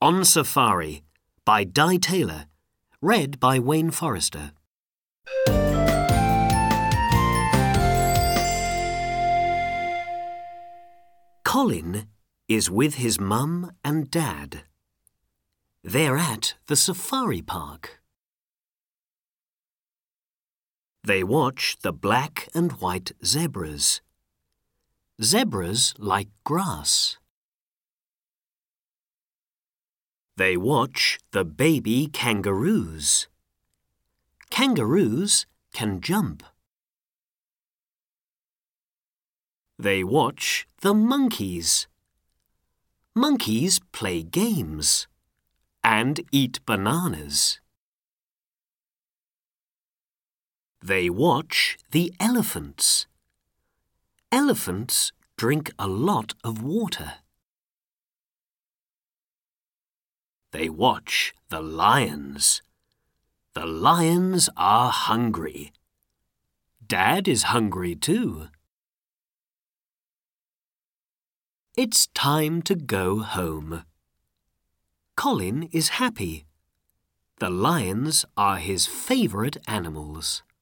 On Safari by Di Taylor. Read by Wayne Forrester. Colin is with his mum and dad. They're at the safari park. They watch the black and white zebras. Zebras like grass. They watch the baby kangaroos. Kangaroos can jump. They watch the monkeys. Monkeys play games and eat bananas. They watch the elephants. Elephants drink a lot of water. They watch the lions. The lions are hungry. Dad is hungry too. It's time to go home. Colin is happy. The lions are his favourite animals.